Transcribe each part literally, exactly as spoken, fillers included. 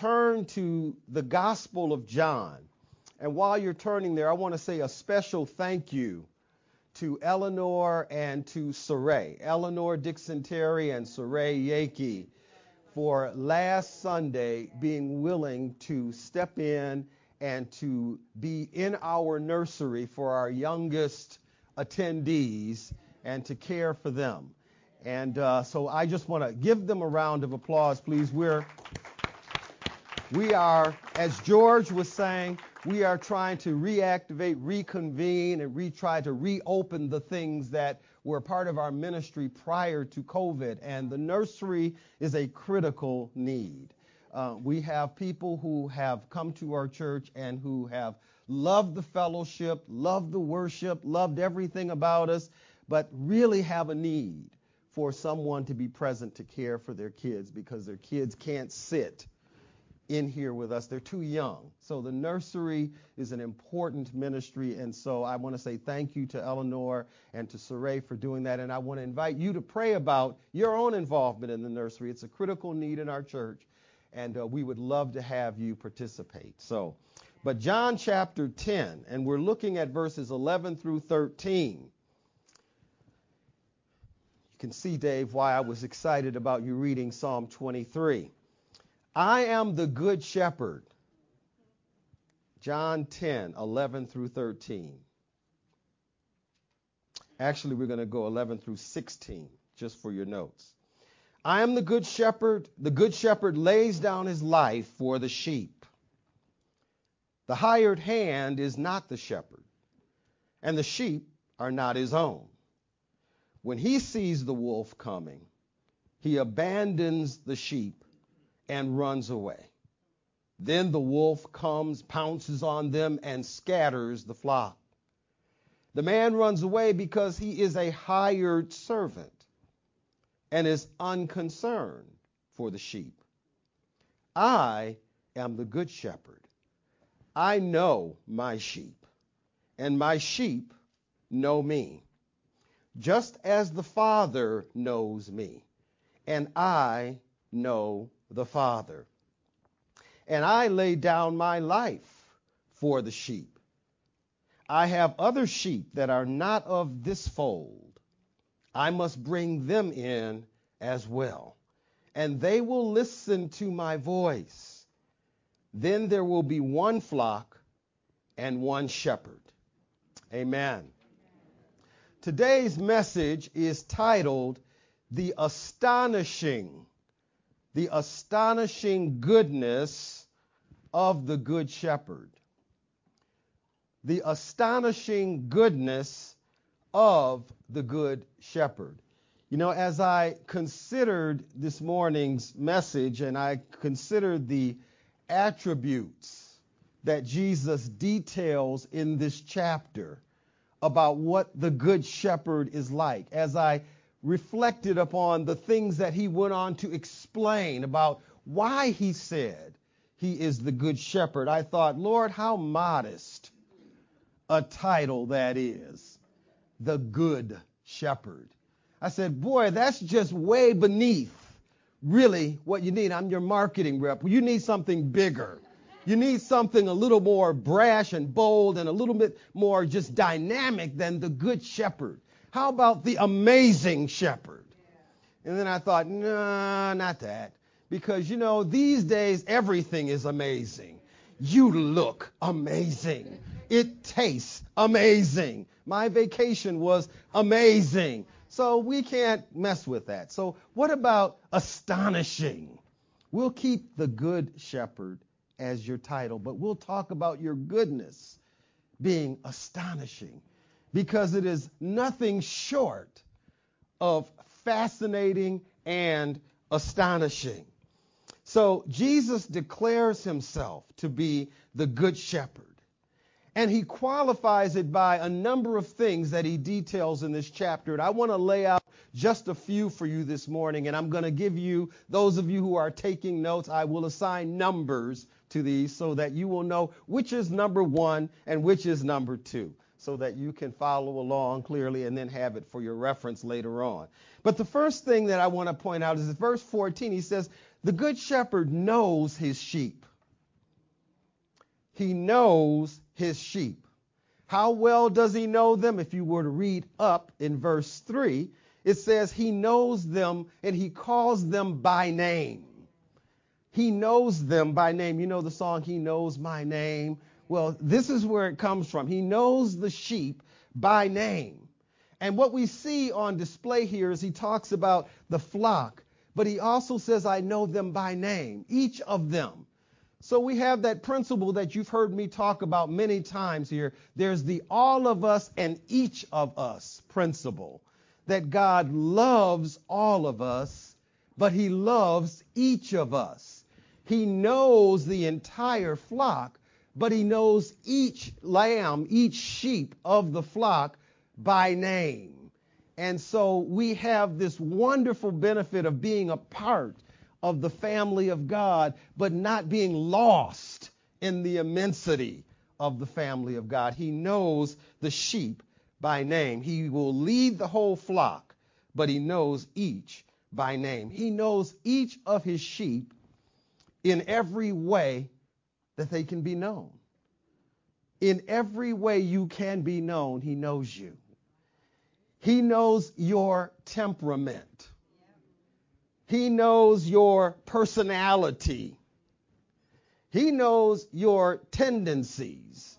turn to the Gospel of John. And while you're turning there, I want to say a special thank you to Eleanor and to Saray, Eleanor Dixon Terry and Saray Yaki, for last Sunday being willing to step in and to be in our nursery for our youngest attendees and to care for them. And uh, so I just want to give them a round of applause, please. We're, we are, as George was saying, we are trying to reactivate, reconvene, and re try to reopen the things that were part of our ministry prior to COVID. And the nursery is a critical need. Uh, we have people who have come to our church and who have loved the fellowship, loved the worship, loved everything about us, but really have a need for someone to be present to care for their kids because their kids can't sit in here with us. They're too young. So the nursery is an important ministry. And so I want to say thank you to Eleanor and to Saray for doing that. And I want to invite you to pray about your own involvement in the nursery. It's a critical need in our church. And uh, we would love to have you participate. So, but John chapter ten, and we're looking at verses eleven through thirteen. You can see, Dave, why I was excited about you reading Psalm twenty-three. I am the good shepherd. John ten, eleven through thirteen. Actually, we're going to go eleven through sixteen, just for your notes. I am the good shepherd. The good shepherd lays down his life for the sheep. The hired hand is not the shepherd, and the sheep are not his own. When he sees the wolf coming, he abandons the sheep and runs away. Then the wolf comes, pounces on them, and scatters the flock. The man runs away because he is a hired servant and is unconcerned for the sheep. I am the good shepherd. I know my sheep, and my sheep know me, just as the Father knows me, and I know the Father. And I lay down my life for the sheep. I have other sheep that are not of this fold. I must bring them in as well, and they will listen to my voice. Then there will be one flock and one shepherd. Amen. Today's message is titled, The Astonishing, The Astonishing Goodness of the Good Shepherd. The astonishing goodness of the Good Shepherd. You know, as I considered this morning's message and I considered the attributes that Jesus details in this chapter about what the Good Shepherd is like, as I reflected upon the things that he went on to explain about why he said he is the Good Shepherd, I thought, Lord, how modest a title that is, the Good Shepherd. I said, boy, that's just way beneath really what you need. I'm your marketing rep. You need something bigger. You need something a little more brash and bold and a little bit more just dynamic than the Good Shepherd. How about the Amazing Shepherd? And then I thought, no, nah, not that. Because, you know, these days everything is amazing. You look amazing. It tastes amazing. My vacation was amazing. So we can't mess with that. So what about astonishing? We'll keep the Good Shepherd as your title, but we'll talk about your goodness being astonishing, because it is nothing short of fascinating and astonishing. So Jesus declares himself to be the Good Shepherd, and he qualifies it by a number of things that he details in this chapter. And I want to lay out just a few for you this morning, and I'm going to give you, those of you who are taking notes, I will assign numbers to these so that you will know which is number one and which is number two, so that you can follow along clearly and then have it for your reference later on. But the first thing that I want to point out is in verse fourteen, he says, The good shepherd knows his sheep. He knows his sheep. How well does he know them? If you were to read up in verse three, it says he knows them and he calls them by name. He knows them by name. You know the song, He Knows My Name? Well, this is where it comes from. He knows the sheep by name. And what we see on display here is he talks about the flock, but he also says, I know them by name, each of them. So we have that principle that you've heard me talk about many times here. There's the all of us and each of us principle, that God loves all of us, but he loves each of us. He knows the entire flock, but he knows each lamb, each sheep of the flock by name. And so we have this wonderful benefit of being a part of the family of God, but not being lost in the immensity of the family of God. He knows the sheep by name. He will lead the whole flock, but he knows each by name. He knows each of his sheep in every way that they can be known. In every way you can be known, he knows you. He knows your temperament. He knows your personality. He knows your tendencies.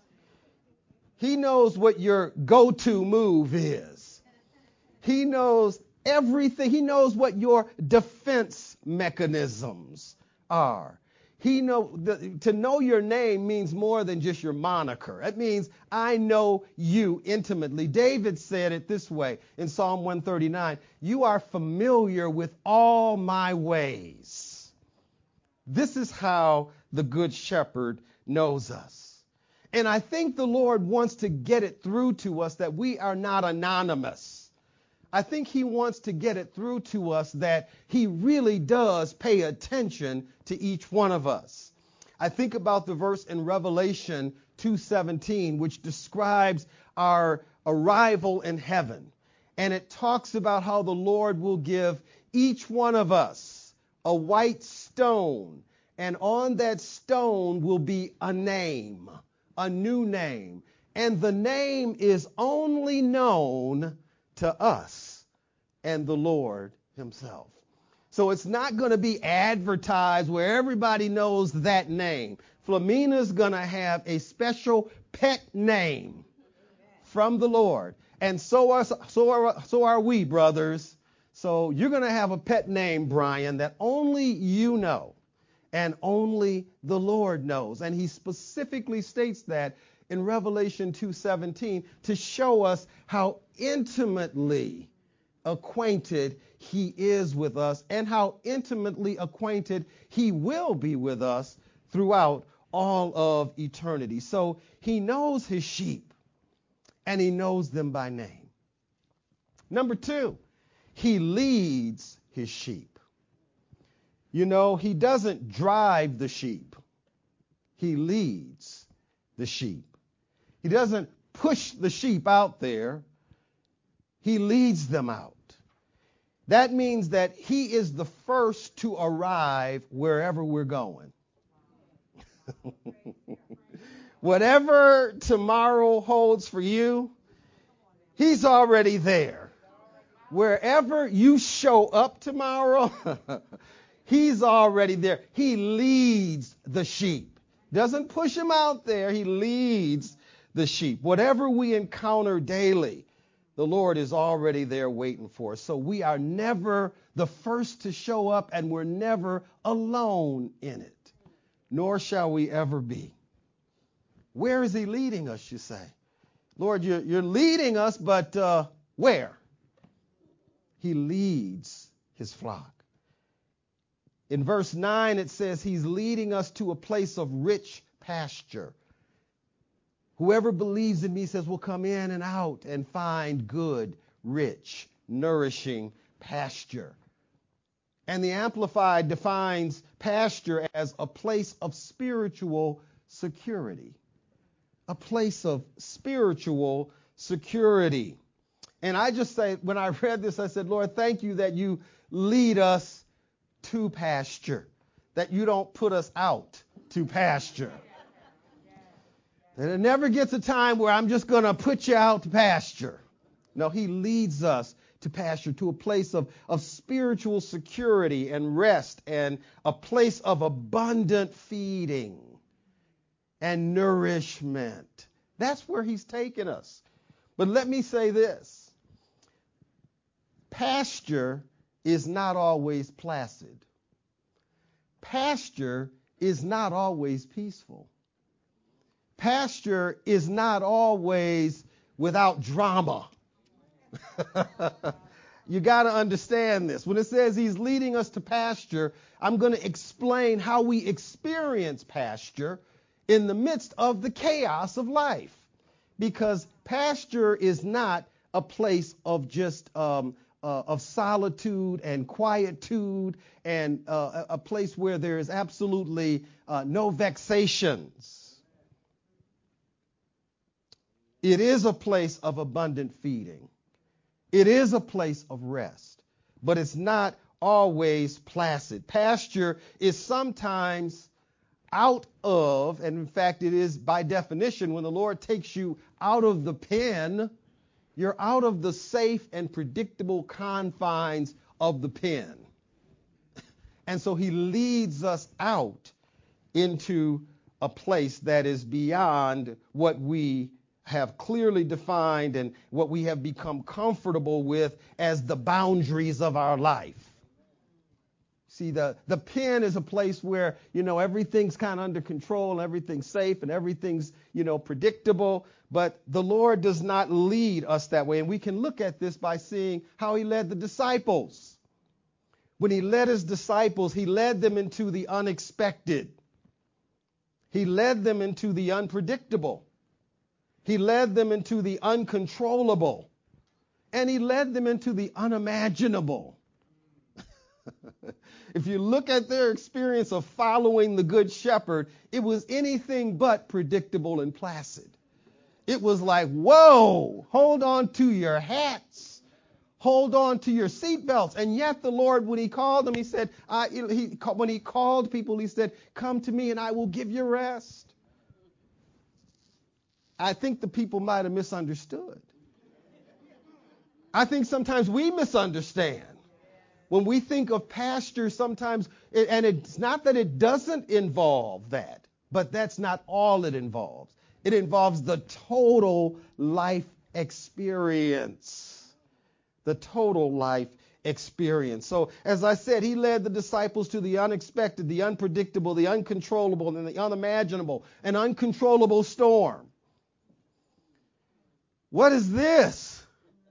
He knows what your go-to move is. He knows everything. He knows what your defense mechanisms are. He know the, to know your name means more than just your moniker. It means I know you intimately. David said it this way in Psalm one thirty-nine, you are familiar with all my ways. This is how the good shepherd knows us. And I think the Lord wants to get it through to us that we are not anonymous. I think he wants to get it through to us that he really does pay attention to each one of us. I think about the verse in Revelation two seventeen, which describes our arrival in heaven. And it talks about how the Lord will give each one of us a white stone. And on that stone will be a name, a new name. And the name is only known to us and the Lord himself. So it's not going to be advertised where everybody knows that name. Flamina's going to have a special pet name from the Lord. And so are, so are, so are we, brothers. So you're going to have a pet name, Brian, that only you know and only the Lord knows. And he specifically states that in Revelation two seventeen to show us how intimately acquainted he is with us and how intimately acquainted he will be with us throughout all of eternity. So he knows his sheep and he knows them by name. Number two, he leads his sheep. You know, he doesn't drive the sheep. He leads the sheep. He doesn't push the sheep out there. He leads them out. That means that he is the first to arrive wherever we're going. Whatever tomorrow holds for you, he's already there. Wherever you show up tomorrow, he's already there. He leads the sheep. Doesn't push them out there. He leads the sheep. Whatever we encounter daily, the Lord is already there waiting for us. So we are never the first to show up, and we're never alone in it, nor shall we ever be. Where is he leading us, you say? Lord, you're, you're leading us, but uh, where? He leads his flock. In verse nine, it says he's leading us to a place of rich pasture. Whoever believes in me, says, will come in and out and find good, rich, nourishing pasture. And the Amplified defines pasture as a place of spiritual security. A place of spiritual security. And I just say, when I read this, I said, Lord, thank you that you lead us to pasture. that you don't put us out to pasture. That it never gets a time where I'm just going to put you out to pasture. No, he leads us to pasture, to a place of, of spiritual security and rest, and a place of abundant feeding and nourishment. That's where he's taken us. But let me say this. Pasture is not always placid. Pasture is not always peaceful. Pasture is not always without drama. You got to understand this. When it says he's leading us to pasture, I'm going to explain how we experience pasture in the midst of the chaos of life. Because pasture is not a place of just um, uh, of solitude and quietude, and uh, a place where there is absolutely uh, no vexations. It is a place of abundant feeding. It is a place of rest, but it's not always placid. Pasture is sometimes out of, and in fact it is by definition, when the Lord takes you out of the pen, you're out of the safe and predictable confines of the pen. And so he leads us out into a place that is beyond what we have clearly defined and what we have become comfortable with as the boundaries of our life. See, the, the pen is a place where, you know, everything's kind of under control and everything's safe and everything's, you know, predictable. But the Lord does not lead us that way. And we can look at this by seeing how he led the disciples. When he led his disciples, he led them into the unexpected. He led them into the unpredictable. He led them into the uncontrollable. And he led them into the unimaginable. If you look at their experience of following the Good Shepherd, it was anything but predictable and placid. It was like, whoa, hold on to your hats. Hold on to your seatbelts. And yet the Lord, when he called them, he said, I, he, when he called people, he said, come to me and I will give you rest. I think the people might have misunderstood. I think sometimes we misunderstand. When we think of pasture, sometimes, and it's not that it doesn't involve that, but that's not all it involves. It involves the total life experience. The total life experience. So, as I said, he led the disciples to the unexpected, the unpredictable, the uncontrollable, and the unimaginable, an uncontrollable storm. What is this?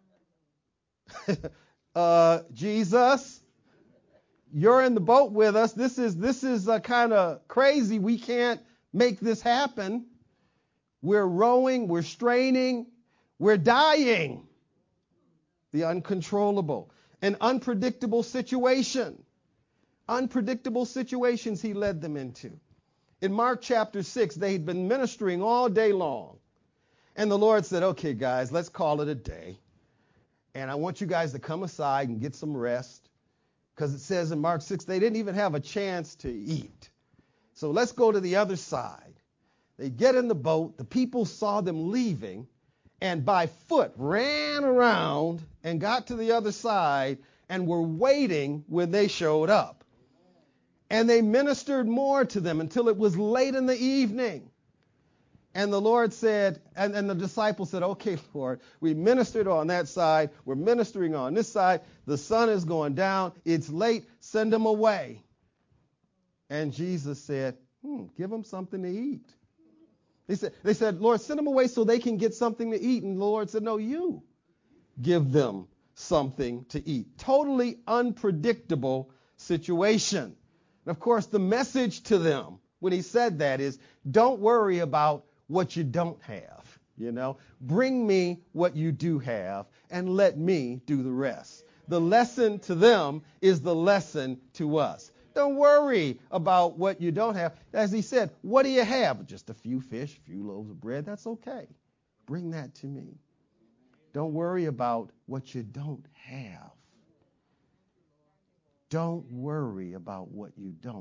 uh, Jesus, you're in the boat with us. This is this is uh, kind of crazy. We can't make this happen. We're rowing, we're straining, we're dying. The uncontrollable, an unpredictable situation. Unpredictable situations he led them into. In Mark chapter six, they had been ministering all day long. And the Lord said, okay, guys, let's call it a day. And I want you guys to come aside and get some rest. Because it says in Mark six, they didn't even have a chance to eat. So let's go to the other side. They get in the boat. The people saw them leaving and by foot ran around and got to the other side and were waiting when they showed up. And they ministered more to them until it was late in the evening. And the Lord said, and, and the disciples said, okay, Lord, we ministered on that side. We're ministering on this side. The sun is going down. It's late. Send them away. And Jesus said, hmm, give them something to eat. They said, they said, Lord, send them away so they can get something to eat. And the Lord said, no, you give them something to eat. Totally unpredictable situation. And of course, the message to them when he said that is, don't worry about what you don't have, you know. Bring me what you do have and let me do the rest. The lesson to them is the lesson to us. Don't worry about what you don't have. As he said, what do you have? Just a few fish, a few loaves of bread. That's okay. Bring that to me. Don't worry about what you don't have. Don't worry about what you don't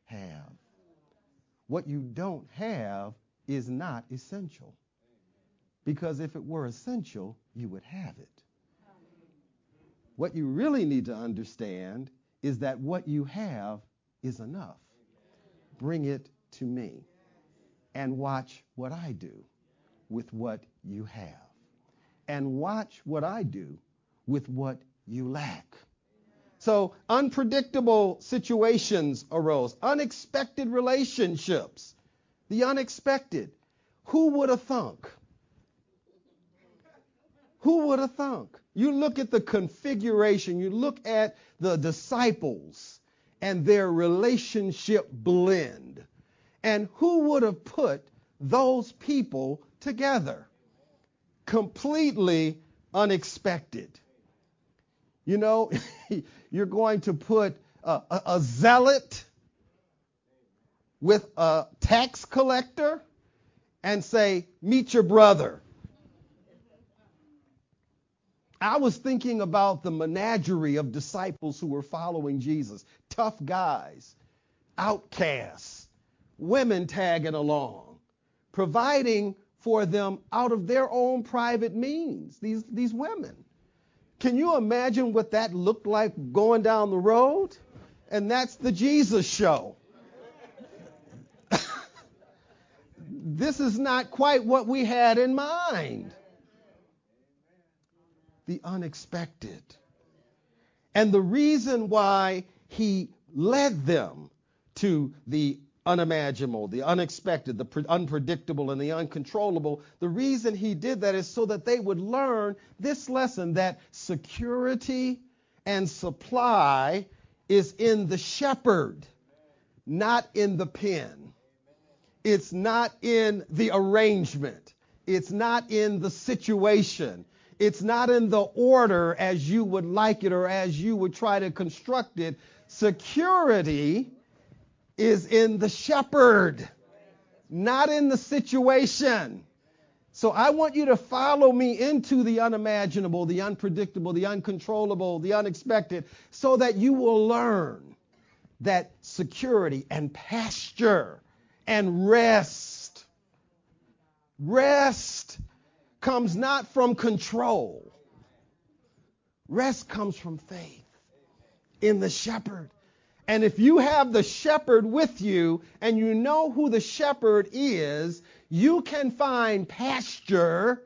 have. What you don't have is not essential. Because if it were essential, you would have it. What you really need to understand is that what you have is enough. Bring it to me and watch what I do with what you have. And watch what I do with what you lack. So unpredictable situations arose, unexpected relationships, the unexpected. Who would have thunk? Who would have thunk? You look at the configuration, you look at the disciples and their relationship blend. And who would have put those people together? Completely unexpected. You know, you're going to put a, a, a zealot with a tax collector and say, meet your brother. I was thinking about the menagerie of disciples who were following Jesus. Tough guys, outcasts, women tagging along, providing for them out of their own private means, these, these women. Can you imagine what that looked like going down the road? And that's the Jesus show. This is not quite what we had in mind. The unexpected. And the reason why he led them to the unimaginable, the unexpected, the pre- unpredictable, and the uncontrollable, the reason he did that is so that they would learn this lesson, that security and supply is in the shepherd, not in the pen. It's not in the arrangement. It's not in the situation. It's not in the order as you would like it or as you would try to construct it. Security is in the shepherd, not in the situation. So I want you to follow me into the unimaginable, the unpredictable, the uncontrollable, the unexpected, so that you will learn that security and pasture and rest, rest comes not from control. Rest comes from faith in the shepherd. And if you have the shepherd with you and you know who the shepherd is, you can find pasture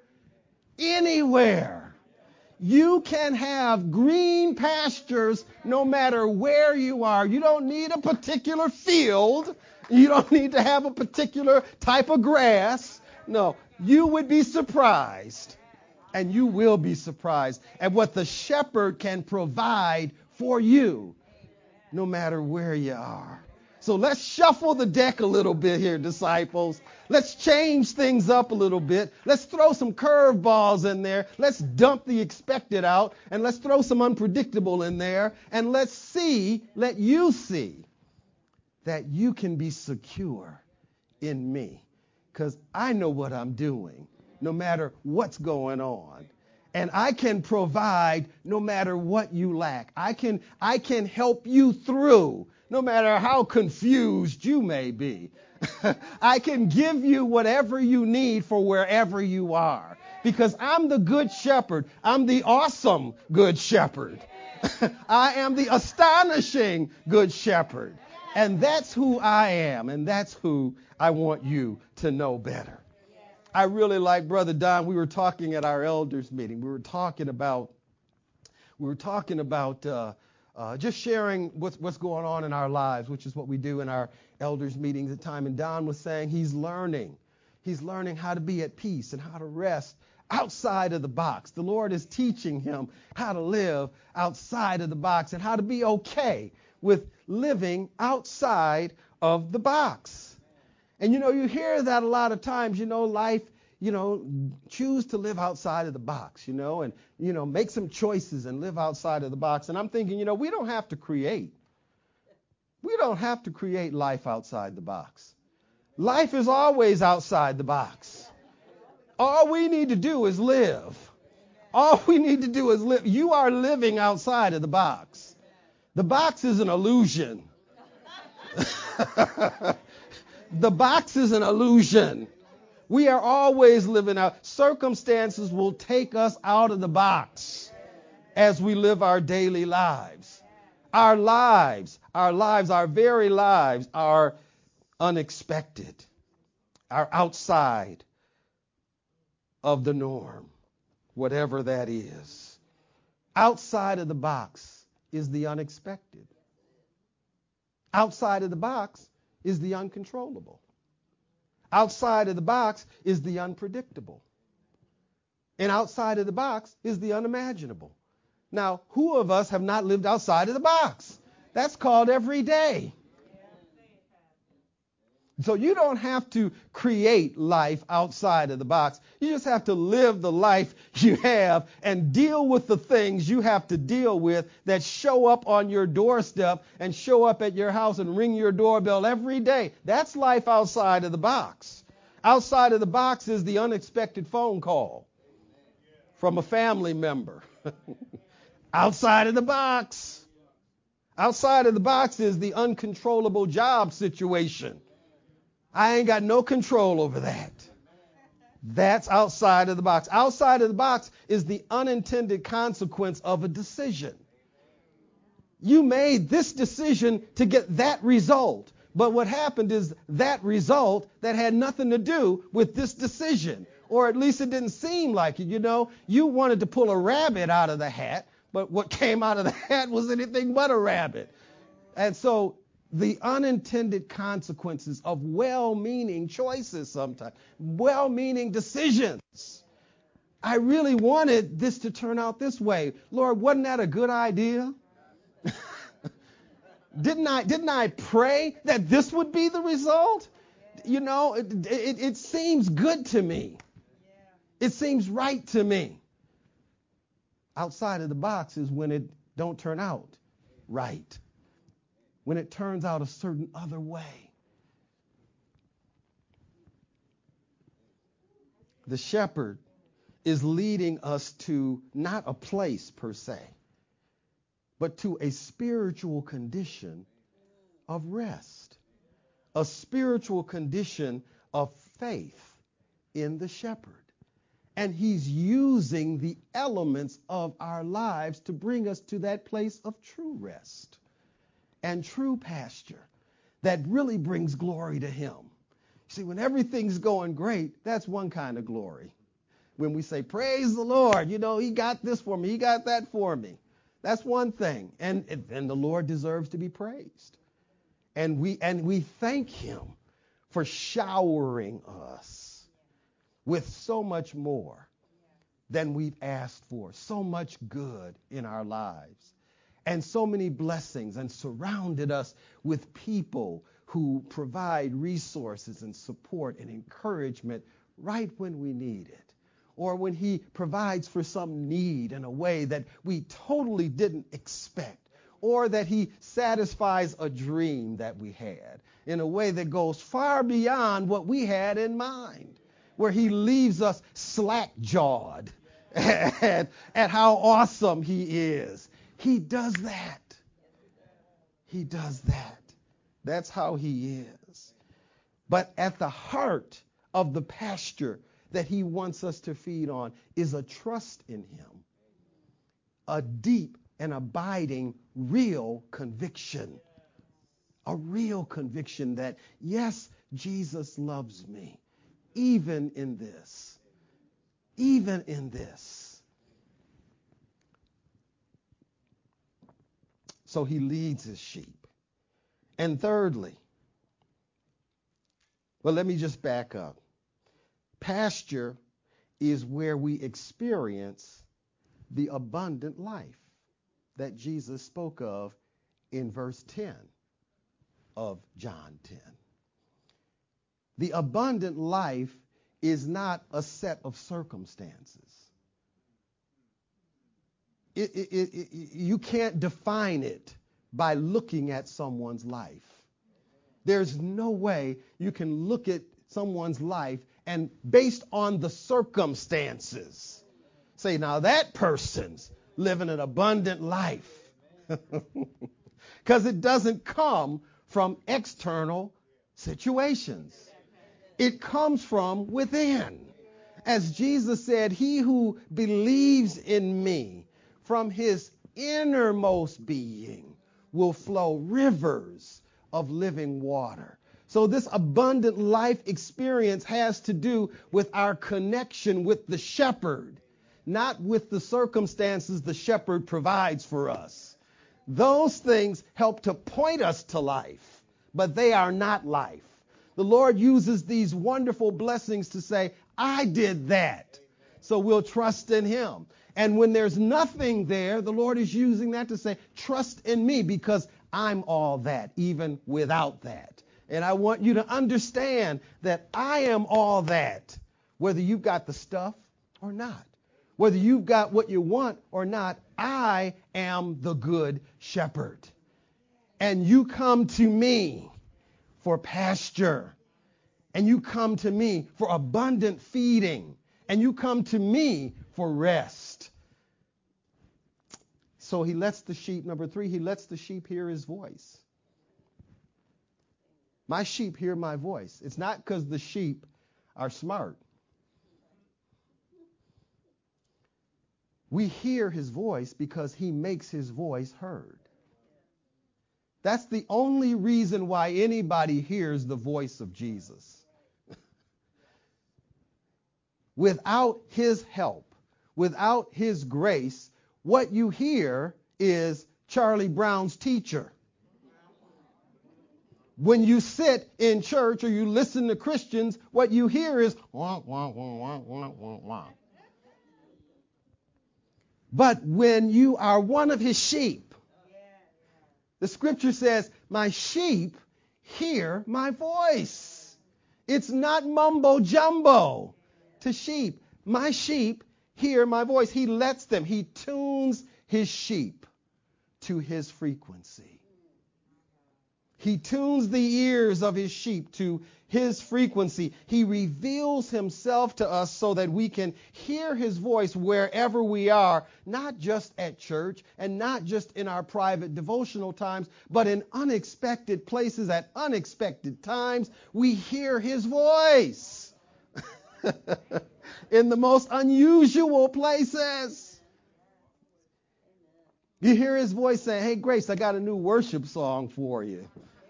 anywhere. You can have green pastures no matter where you are. You don't need a particular field. You don't need to have a particular type of grass. No, you would be surprised, and you will be surprised at what the shepherd can provide for you, no matter where you are. So let's shuffle the deck a little bit here, disciples. Let's change things up a little bit. Let's throw some curveballs in there. Let's dump the expected out, and let's throw some unpredictable in there. And let's see, let you see that you can be secure in me, because I know what I'm doing, no matter what's going on. And I can provide no matter what you lack. I can, I can help you through no matter how confused you may be. I can give you whatever you need for wherever you are, because I'm the good shepherd. I'm the awesome good shepherd. I am the astonishing good shepherd. And that's who I am, and that's who I want you to know better. I really like Brother Don. We were talking at our elders meeting. We were talking about, we were talking about uh, uh, just sharing what's, what's going on in our lives, which is what we do in our elders meetings at time. And Don was saying he's learning. He's learning how to be at peace and how to rest outside of the box. The Lord is teaching him how to live outside of the box and how to be okay with living outside of the box. And, you know, you hear that a lot of times, you know, life, you know, choose to live outside of the box, you know, and, you know, make some choices and live outside of the box. And I'm thinking, you know, we don't have to create. We don't have to create life outside the box. Life is always outside the box. All we need to do is live. All we need to do is live. You are living outside of the box. The box is an illusion. The box is an illusion. We are always living out. Circumstances will take us out of the box as we live our daily lives. Our lives, our lives, our very lives are unexpected, are outside of the norm, whatever that is. Outside of the box is the unexpected. Outside of the box is the uncontrollable. Outside of the box is the unpredictable. And outside of the box is the unimaginable. Now, who of us have not lived outside of the box? That's called every day. So you don't have to create life outside of the box. You just have to live the life you have and deal with the things you have to deal with that show up on your doorstep and show up at your house and ring your doorbell every day. That's life outside of the box. Outside of the box is the unexpected phone call from a family member. Outside of the box. Outside of the box is the uncontrollable job situation. I ain't got no control over that. That's outside of the box. Outside of the box is the unintended consequence of a decision. You made this decision to get that result, but what happened is that result that had nothing to do with this decision, or at least it didn't seem like it. You know, you wanted to pull a rabbit out of the hat, but what came out of the hat was anything but a rabbit. And so the unintended consequences of well-meaning choices sometimes, well-meaning decisions. I really wanted this to turn out this way. Lord, wasn't that a good idea? didn't I didn't I pray that this would be the result? You know, it, it, it seems good to me. It seems right to me. Outside of the box is when it don't turn out right. When it turns out a certain other way. The shepherd is leading us to not a place per se, but to a spiritual condition of rest, a spiritual condition of faith in the shepherd. And he's using the elements of our lives to bring us to that place of true rest and true pasture that really brings glory to him. See, when everything's going great, that's one kind of glory. When we say, praise the Lord, you know, he got this for me, he got that for me. That's one thing. And, and the Lord deserves to be praised. And we, and we thank him for showering us with so much more than we've asked for, so much good in our lives. And so many blessings, and surrounded us with people who provide resources and support and encouragement right when we need it. Or when he provides for some need in a way that we totally didn't expect. Or that he satisfies a dream that we had in a way that goes far beyond what we had in mind. Where he leaves us slack-jawed at, at how awesome he is. He does that. He does that. That's how he is. But at the heart of the pasture that he wants us to feed on is a trust in him. A deep and abiding real conviction. A real conviction that, yes, Jesus loves me. Even in this. Even in this. So he leads his sheep. And thirdly, well, let me just back up. Pasture is where we experience the abundant life that Jesus spoke of in verse ten of John ten. The abundant life is not a set of circumstances. It, it, it, it, you can't define it by looking at someone's life. There's no way you can look at someone's life and based on the circumstances, say, now that person's living an abundant life. Because it doesn't come from external situations. It comes from within. As Jesus said, he who believes in me, from his innermost being will flow rivers of living water. So this abundant life experience has to do with our connection with the shepherd, not with the circumstances the shepherd provides for us. Those things help to point us to life, but they are not life. The Lord uses these wonderful blessings to say, I did that. So we'll trust in him. And when there's nothing there, the Lord is using that to say, trust in me because I'm all that, even without that. And I want you to understand that I am all that, whether you've got the stuff or not. Whether you've got what you want or not, I am the good shepherd. And you come to me for pasture. And you come to me for abundant feeding. And you come to me for rest. So he lets the sheep, number three, he lets the sheep hear his voice. My sheep hear my voice. It's not because the sheep are smart. We hear his voice because he makes his voice heard. That's the only reason why anybody hears the voice of Jesus. Without his help, without his grace, what you hear is Charlie Brown's teacher. When you sit in church or you listen to Christians, what you hear is wah, wah, wah, wah, wah, wah, wah. But when you are one of his sheep, the scripture says, my sheep hear my voice. It's not mumbo jumbo to sheep. My sheep hear my voice. He lets them. He tunes his sheep to his frequency. He tunes the ears of his sheep to his frequency. He reveals himself to us so that we can hear his voice wherever we are, not just at church and not just in our private devotional times, but in unexpected places at unexpected times. We hear his voice in the most unusual places. You hear his voice saying, hey, Grace, I got a new worship song for you.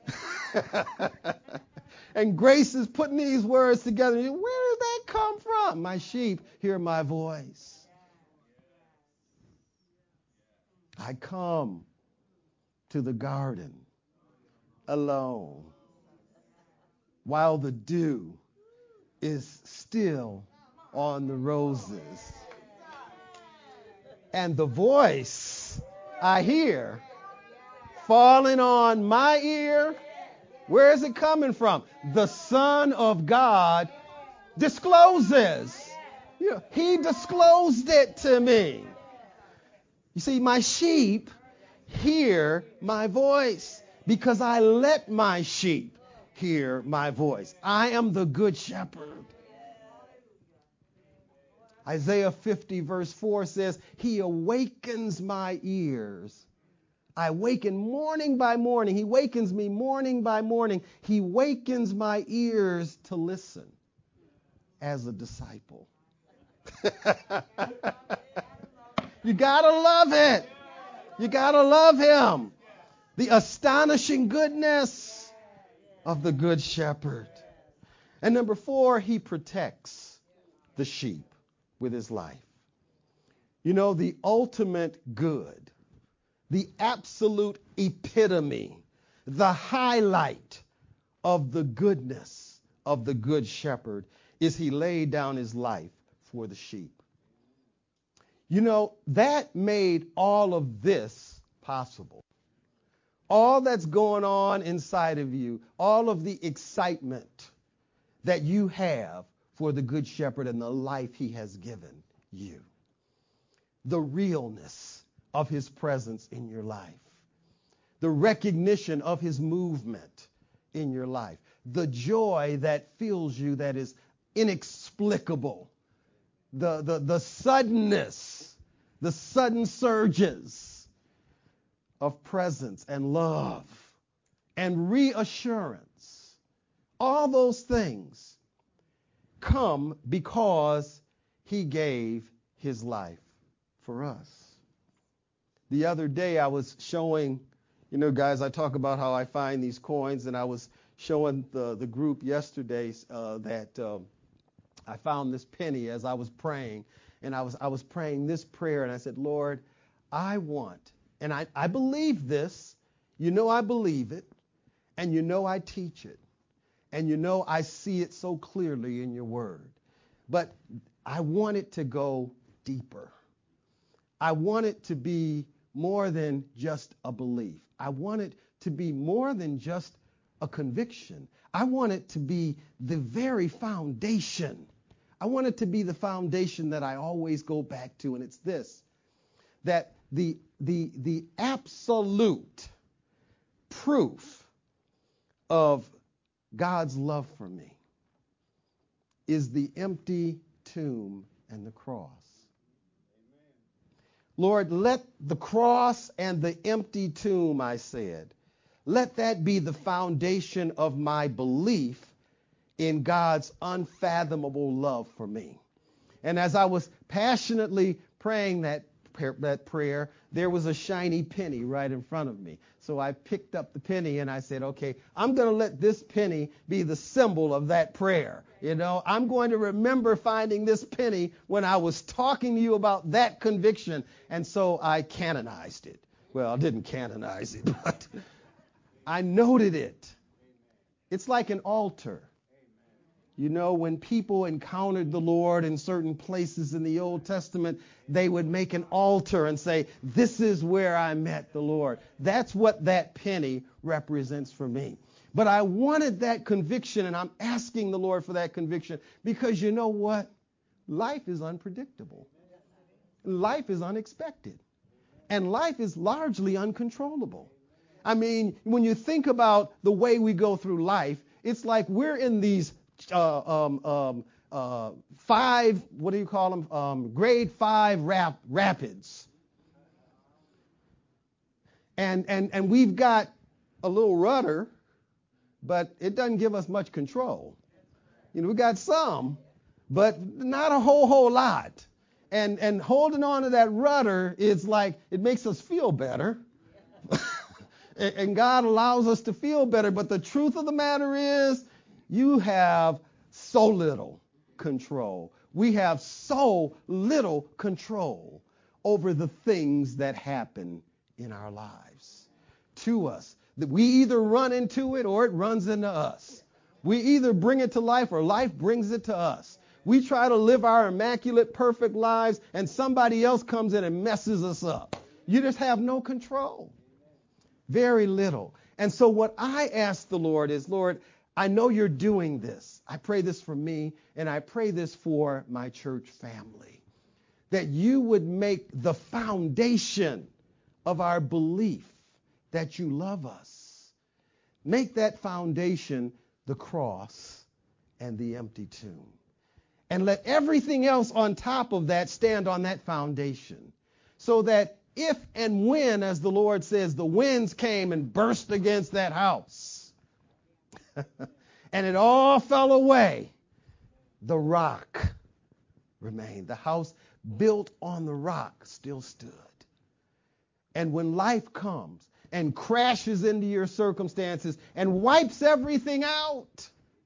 And Grace is putting these words together. Where does that come from? My sheep hear my voice. I come to the garden alone while the dew is still on the roses. And the voice I hear falling on my ear, where is it coming from? The Son of God discloses. You know, he disclosed it to me. You see, my sheep hear my voice because I let my sheep hear my voice. I am the good shepherd. Isaiah fifty verse four says, he awakens my ears. I waken morning by morning. He wakens me morning by morning. He wakens my ears to listen as a disciple. You gotta love it. You gotta love him. The astonishing goodness of the good shepherd. And number four, he protects the sheep with his life. You know, the ultimate good, the absolute epitome, the highlight of the goodness of the good shepherd is he laid down his life for the sheep. You know, that made all of this possible. All that's going on inside of you, all of the excitement that you have for the good shepherd and the life he has given you. The realness of his presence in your life. The recognition of his movement in your life. The joy that fills you that is inexplicable. The, the, the suddenness, the sudden surges of presence and love and reassurance. All those things come because he gave his life for us. The other day I was showing, you know, guys, I talk about how I find these coins, and I was showing the, the group yesterday uh, that um, I found this penny as I was praying, and I was I was praying this prayer, and I said, Lord, I want, and I, I believe this, you know I believe it, and you know I teach it, and you know I see it so clearly in your word, but I want it to go deeper. I want it to be more than just a belief. I want it to be more than just a conviction. I want it to be the very foundation. I want it to be the foundation that I always go back to, and it's this, that the, the, the absolute proof of God's love for me is the empty tomb and the cross. Lord, let the cross and the empty tomb, I said, let that be the foundation of my belief in God's unfathomable love for me. And as I was passionately praying that, that prayer, there was a shiny penny right in front of me. So I picked up the penny and I said, okay, I'm going to let this penny be the symbol of that prayer. You know, I'm going to remember finding this penny when I was talking to you about that conviction. And so I canonized it. Well, I didn't canonize it, but I noted it. It's like an altar. You know, when people encountered the Lord in certain places in the Old Testament, they would make an altar and say, this is where I met the Lord. That's what that penny represents for me. But I wanted that conviction, and I'm asking the Lord for that conviction, because you know what? Life is unpredictable. Life is unexpected. And life is largely uncontrollable. I mean, when you think about the way we go through life, it's like we're in these Uh, um, um, uh, five, what do you call them? Um, grade five rap, rapids. And, and, and we've got a little rudder, but it doesn't give us much control. You know, we got some, but not a whole, whole lot. And, and holding on to that rudder is like, it makes us feel better. And God allows us to feel better. But the truth of the matter is, you have so little control. We have so little control over the things that happen in our lives to us. That we either run into it or it runs into us. We either bring it to life or life brings it to us. We try to live our immaculate, perfect lives, and somebody else comes in and messes us up. You just have no control. Very little. And so what I ask the Lord is, Lord, I know you're doing this. I pray this for me, and I pray this for my church family, that you would make the foundation of our belief that you love us. Make that foundation the cross and the empty tomb. And let everything else on top of that stand on that foundation, so that if and when, as the Lord says, the winds came and burst against that house, and it all fell away, the rock remained. The house built on the rock still stood. And when life comes and crashes into your circumstances and wipes everything out,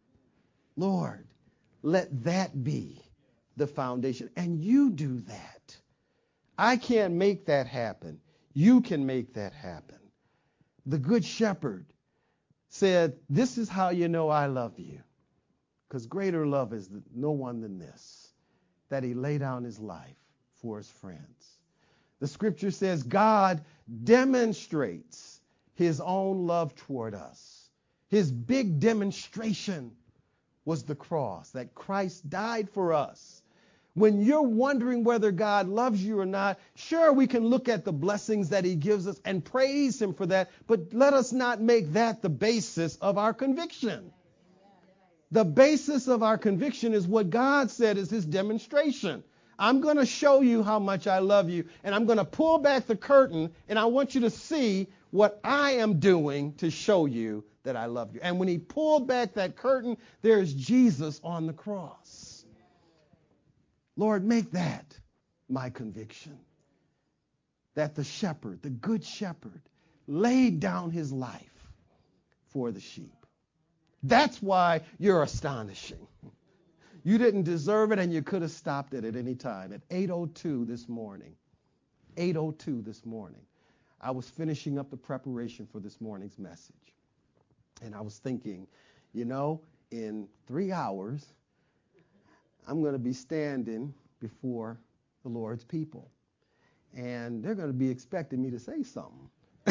Lord, let that be the foundation. And you do that. I can't make that happen. You can make that happen. The Good Shepherd said, this is how you know I love you. Because greater love is no one than this, that he lay down his life for his friends. The scripture says God demonstrates his own love toward us. His big demonstration was the cross, that Christ died for us. When you're wondering whether God loves you or not, sure, we can look at the blessings that he gives us and praise him for that, but let us not make that the basis of our conviction. The basis of our conviction is what God said is his demonstration. I'm going to show you how much I love you, and I'm going to pull back the curtain, and I want you to see what I am doing to show you that I love you. And when he pulled back that curtain, there's Jesus on the cross. Lord, make that my conviction. That the shepherd, the good shepherd, laid down his life for the sheep. That's why you're astonishing. You didn't deserve it, and you could have stopped it at any time. At eight oh two this morning, eight oh two this morning, I was finishing up the preparation for this morning's message. And I was thinking, you know, in three hours, I'm going to be standing before the Lord's people. And they're going to be expecting me to say something.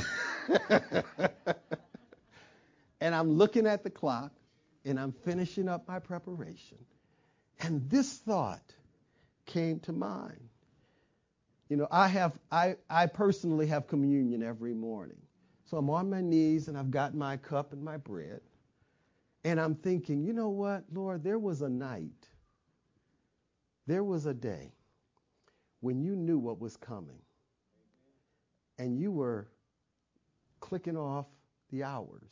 And I'm looking at the clock, and I'm finishing up my preparation. And this thought came to mind. You know, I have, I, I personally have communion every morning. So I'm on my knees, and I've got my cup and my bread. And I'm thinking, you know what, Lord, there was a night, there was a day when you knew what was coming. And you were clicking off the hours.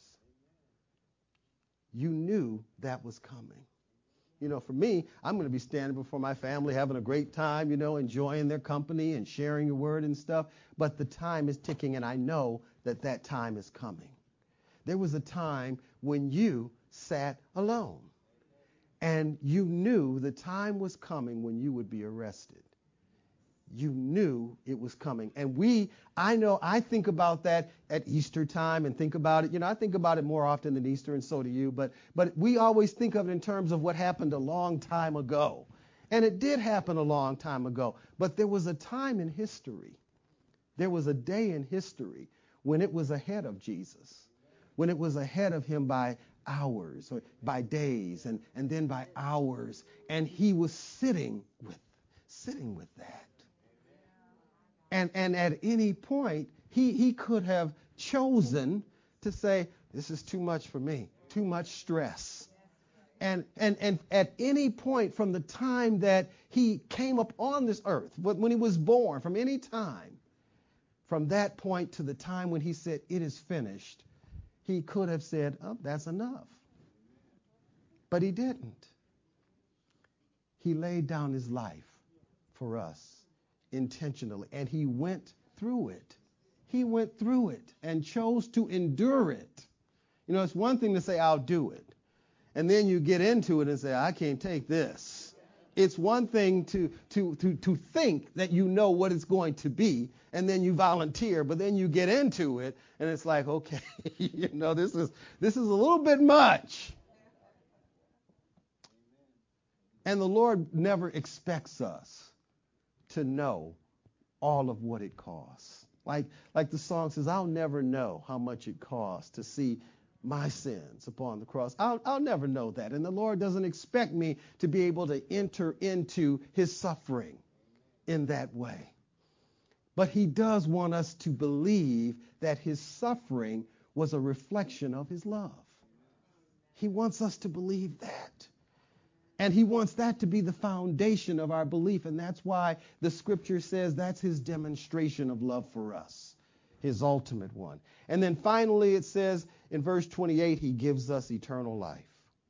You knew that was coming. You know, for me, I'm going to be standing before my family, having a great time, you know, enjoying their company and sharing your word and stuff. But the time is ticking, and I know that that time is coming. There was a time when you sat alone, and you knew the time was coming when you would be arrested. You knew it was coming. And we, I know, I think about that at Easter time and think about it. You know, I think about it more often than Easter, and so do you. But but we always think of it in terms of what happened a long time ago. And it did happen a long time ago. But there was a time in history. There was a day in history when it was ahead of Jesus, when it was ahead of him by hours or by days and, and then by hours. And he was sitting with, sitting with that. And and at any point, he, he could have chosen to say, this is too much for me, too much stress. And, and, and at any point from the time that he came up on this earth, when he was born, from any time, from that point to the time when he said, it is finished, he could have said, oh, that's enough. But he didn't. He laid down his life for us. Intentionally, and he went through it. He went through it and chose to endure it. You know, it's one thing to say, I'll do it. And then you get into it and say, I can't take this. It's one thing to, to, to, to think that you know what it's going to be, and then you volunteer, but then you get into it, and it's like, okay, you know, this is this is a little bit much. And the Lord never expects us to know all of what it costs. Like, like the song says, I'll never know how much it costs to see my sins upon the cross. I'll, I'll never know that. And the Lord doesn't expect me to be able to enter into his suffering in that way. But he does want us to believe that his suffering was a reflection of his love. He wants us to believe that. And he wants that to be the foundation of our belief. And that's why the scripture says that's his demonstration of love for us, his ultimate one. And then finally it says in verse twenty-eight, he gives us eternal life.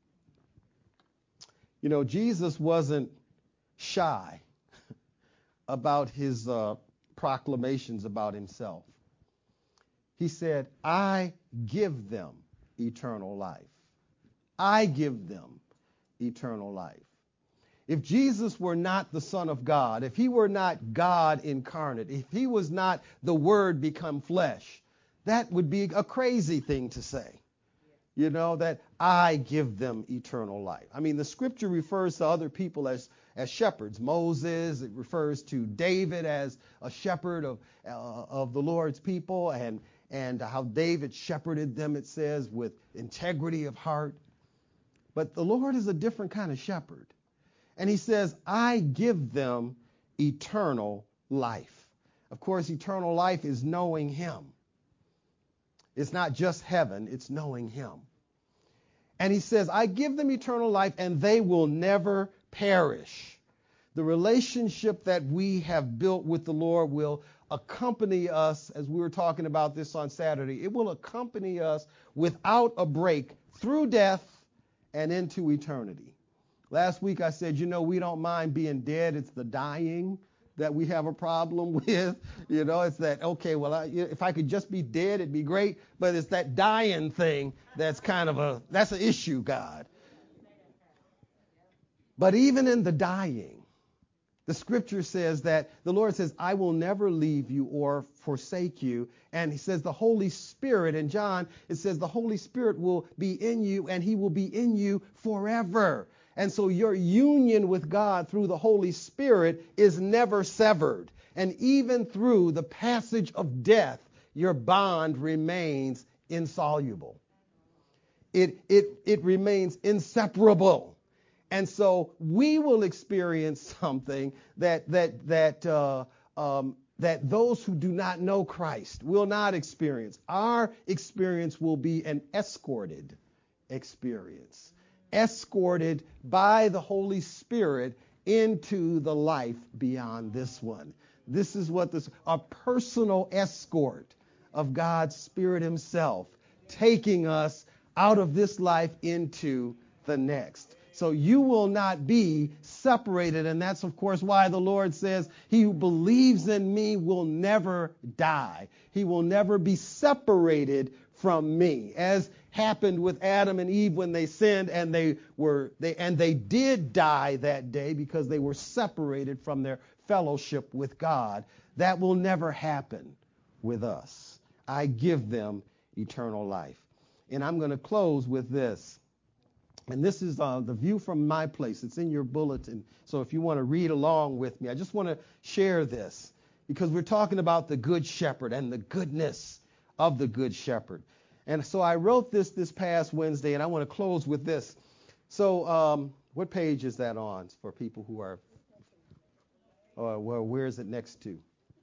You know, Jesus wasn't shy about his uh, proclamations about himself. He said, I give them eternal life. I give them eternal life. If Jesus were not the Son of God, if he were not God incarnate, if he was not the Word become flesh, that would be a crazy thing to say. You know, that I give them eternal life. I mean, the scripture refers to other people as, as shepherds. Moses, it refers to David as a shepherd of, uh, of the Lord's people, and, and how David shepherded them, it says, with integrity of heart. But the Lord is a different kind of shepherd. And he says, I give them eternal life. Of course, eternal life is knowing him. It's not just heaven, it's knowing him. And he says, I give them eternal life, and they will never perish. The relationship that we have built with the Lord will accompany us, as we were talking about this on Saturday. It will accompany us without a break through death and into eternity. Last week I said, you know, we don't mind being dead. It's the dying that we have a problem with. You know, it's that, okay, well, I, if I could just be dead, it'd be great. But it's that dying thing that's kind of a, that's an issue, God. But even in the dying, the scripture says that the Lord says, I will never leave you or forsake you. And he says the Holy Spirit, in John, it says the Holy Spirit will be in you and he will be in you forever. And so your union with God through the Holy Spirit is never severed. And even through the passage of death, your bond remains insoluble. It, it, it remains inseparable. And so we will experience something that that that uh, um, that those who do not know Christ will not experience. Our experience will be an escorted experience, escorted by the Holy Spirit into the life beyond this one. This is what this, a personal escort of God's Spirit himself, taking us out of this life into the next. So you will not be separated. And that's, of course, why the Lord says, he who believes in me will never die. He will never be separated from me, as happened with Adam and Eve when they sinned, and they were they and they did die that day because they were separated from their fellowship with God. That will never happen with us. I give them eternal life. And I'm going to close with this. And this is uh, the view from my place. It's in your bulletin. So if you want to read along with me, I just want to share this because we're talking about the Good Shepherd and the goodness of the Good Shepherd. And so I wrote this this past Wednesday, and I want to close with this. So um, what page is that on for people who are, uh, well, where is it next to?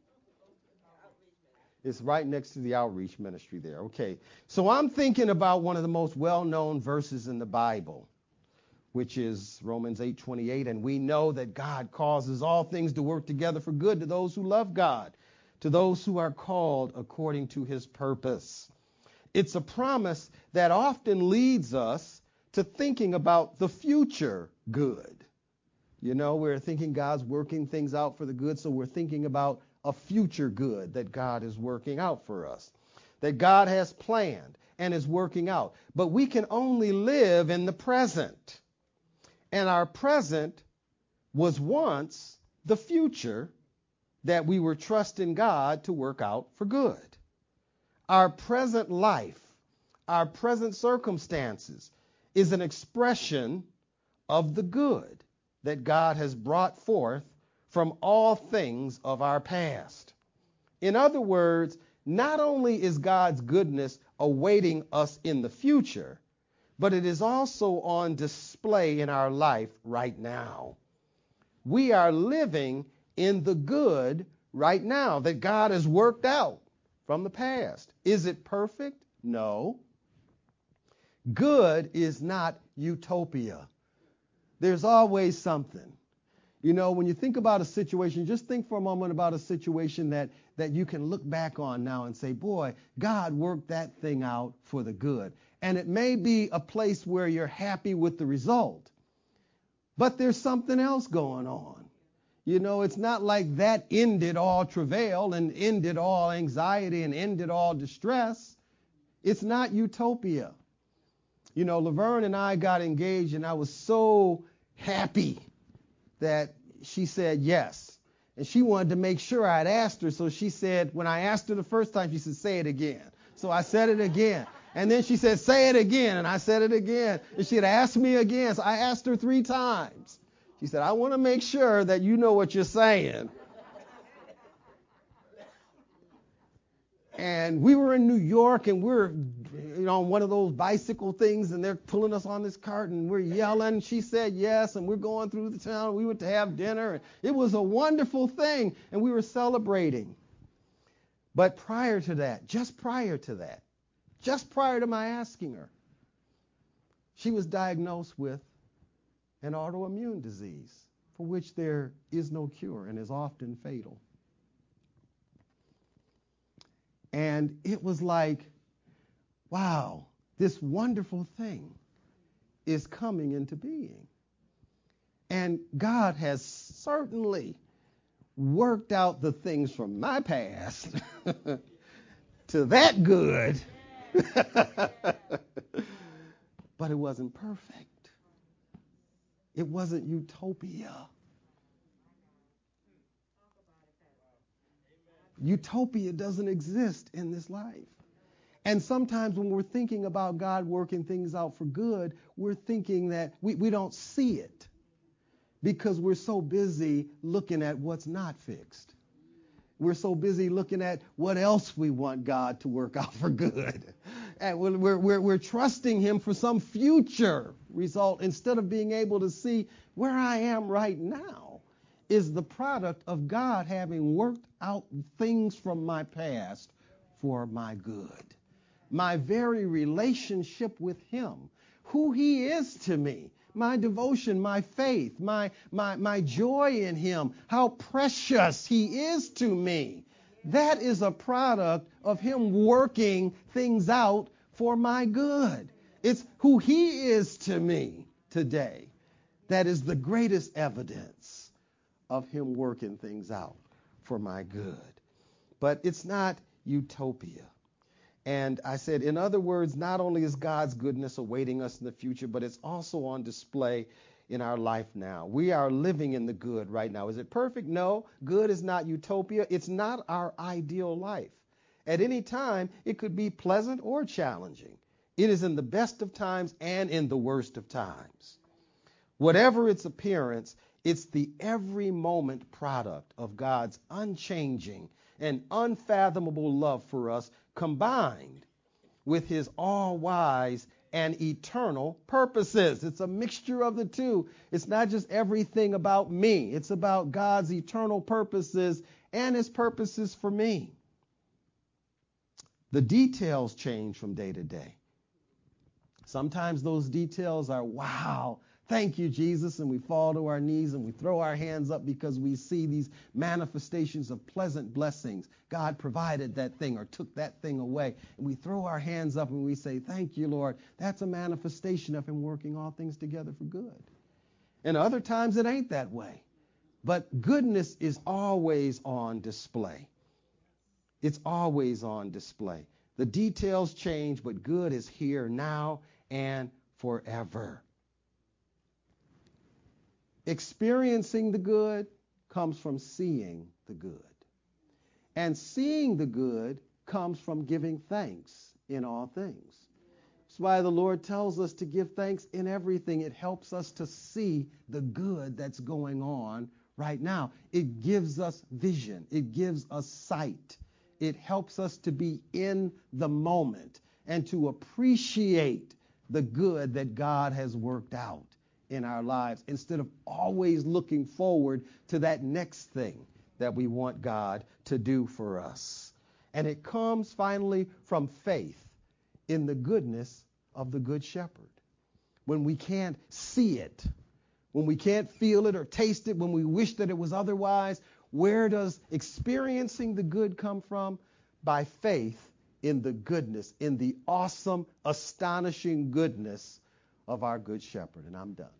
It's right next to the outreach ministry there. Okay. So I'm thinking about one of the most well-known verses in the Bible, which is Romans eight twenty-eight. And we know that God causes all things to work together for good to those who love God, to those who are called according to his purpose. It's a promise that often leads us to thinking about the future good. You know, we're thinking God's working things out for the good, so we're thinking about a future good that God is working out for us, that God has planned and is working out. But we can only live in the present. And our present was once the future that we were trusting God to work out for good. Our present life, our present circumstances is an expression of the good that God has brought forth from all things of our past. In other words, not only is God's goodness awaiting us in the future, but it is also on display in our life right now. We are living in the good right now that God has worked out from the past. Is it perfect? No. Good is not utopia. There's always something. You know, when you think about a situation, just think for a moment about a situation that, that you can look back on now and say, boy, God worked that thing out for the good. And it may be a place where you're happy with the result, but there's something else going on. You know, it's not like that ended all travail and ended all anxiety and ended all distress. It's not utopia. You know, Laverne and I got engaged, and I was so happy that she said yes. And she wanted to make sure I'd asked her. So she said, when I asked her the first time, she said, say it again. So I said it again. And then she said, say it again. And I said it again. And she had asked me again. So I asked her three times. She said, I want to make sure that you know what you're saying. And we were in New York, and we're, you know, on one of those bicycle things, and they're pulling us on this cart, and we're yelling. She said yes, and we're going through the town. We went to have dinner, and it was a wonderful thing, and we were celebrating. But prior to that, just prior to that, just prior to my asking her, she was diagnosed with an autoimmune disease for which there is no cure and is often fatal. And it was like, wow, this wonderful thing is coming into being. And God has certainly worked out the things from my past to that good. But it wasn't perfect. It wasn't utopia. Utopia doesn't exist in this life. And sometimes when we're thinking about God working things out for good, we're thinking that we, we don't see it because we're so busy looking at what's not fixed. We're so busy looking at what else we want God to work out for good. And we're, we're, we're trusting him for some future result instead of being able to see where I am right now is the product of God having worked out things from my past for my good. My very relationship with him, who he is to me, my devotion, my faith, my, my, my joy in him, how precious he is to me. That is a product of him working things out for my good. It's who he is to me today. That is the greatest evidence of him working things out for my good. But it's not utopia. And I said, in other words, not only is God's goodness awaiting us in the future, but it's also on display in our life now. We are living in the good right now. Is it perfect? No. Good is not utopia. It's not our ideal life. At any time, it could be pleasant or challenging. It is in the best of times and in the worst of times. Whatever its appearance, it's the every moment product of God's unchanging and unfathomable love for us, combined with his all-wise and eternal purposes. It's a mixture of the two. It's not just everything about me. It's about God's eternal purposes and his purposes for me. The details change from day to day. Sometimes those details are, wow, thank you, Jesus, and we fall to our knees and we throw our hands up because we see these manifestations of pleasant blessings. God provided that thing or took that thing away. And we throw our hands up and we say, thank you, Lord. That's a manifestation of him working all things together for good. And other times it ain't that way. But goodness is always on display. It's always on display. The details change, but good is here now and forever. Experiencing the good comes from seeing the good. And seeing the good comes from giving thanks in all things. That's why the Lord tells us to give thanks in everything. It helps us to see the good that's going on right now. It gives us vision. It gives us sight. It helps us to be in the moment and to appreciate the good that God has worked out in our lives instead of always looking forward to that next thing that we want God to do for us. And it comes finally from faith in the goodness of the Good Shepherd. When we can't see it, when we can't feel it or taste it, when we wish that it was otherwise, where does experiencing the good come from? By faith in the goodness, in the awesome, astonishing goodness of our Good Shepherd. And I'm done.